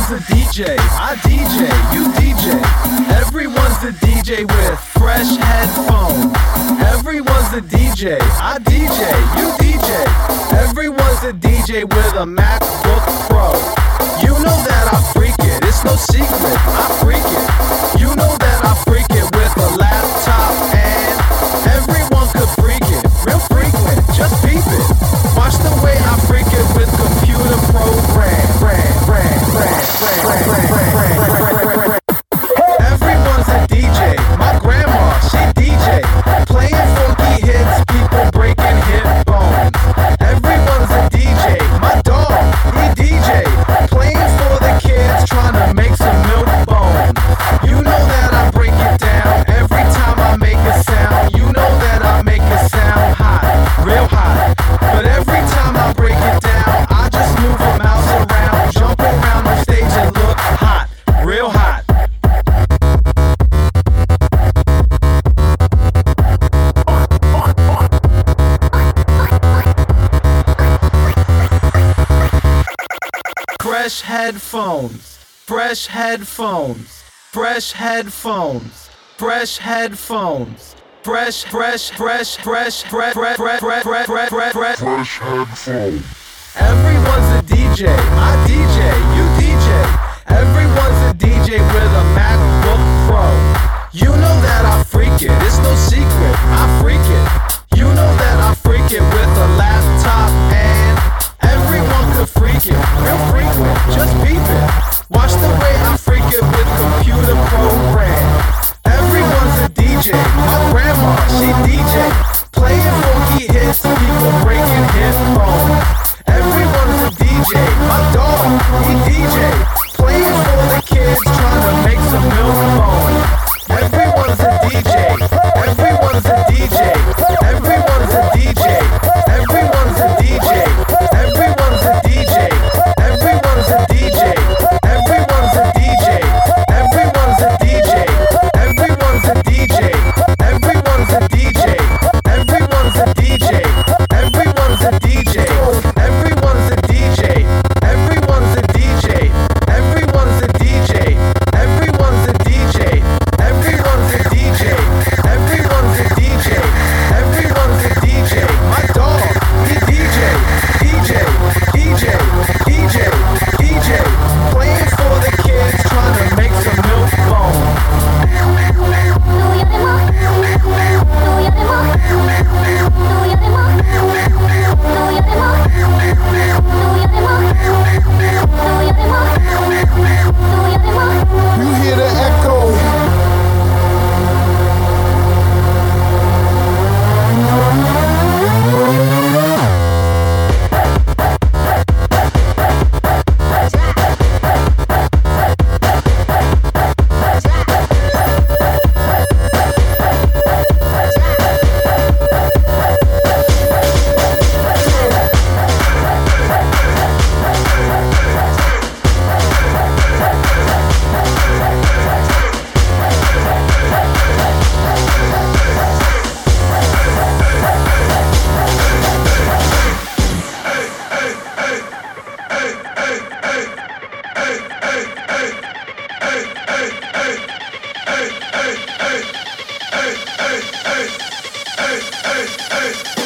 Everyone's a DJ, I DJ, you DJ. Everyone's a DJ with fresh headphones. Everyone's a DJ, I DJ, you DJ. Everyone's a DJ with a MacBook Pro. You know that I freak it, it's no secret, I freak it. You know that I freak it with a laptop, and everyone could freak it, real frequent, just peep it. Watch the way I freak it with computer program. Everyone's a DJ, my grandma, she DJ, playing funky hits, people breaking hip bones. Everyone's a DJ, my dog, he DJ, playing for the kids, trying to make some milk bones. You know that I break it down every time I make a sound. You know that I make it sound hot, real hot. But every time I break it down, I just move a mouse around, jump around the stage and look hot, real hot. Fresh headphones, fresh headphones, fresh headphones, fresh headphones, fresh headphones. Everyone's a DJ, I DJ, you DJ. Everyone's a DJ with a MacBook Pro. You know that I freak it, it's no secret, I freak it. You know that I freak it with a laptop, and everyone could freak it, real frequent, just peep it. Watch the way I freak it with computer program. Everyone's a DJ, my grandma, she DJ, playing funky hits, people breaking hip bones. Everyone's a DJ, my dog, he DJ, playing for the kids, trying to make some milk bones. Everyone's a DJ, everyone's a DJ, everyone's a DJ, everyone's a DJ, everyone's a DJ, everyone's a DJ, everyone's a DJ, everyone's a DJ, everyone's a DJ, everyone's a DJ, everyone's a DJ, everyone's a DJ, everyone's a DJ, everyone's a DJ, everyone's a DJ, everyone's a DJ, everyone's a DJ, everyone's a DJ, everyone's a DJ. My dog, he DJ, DJ, DJ, DJ, DJ, playing for the kids, trying to make some milk bones. You hear the echo. Hey!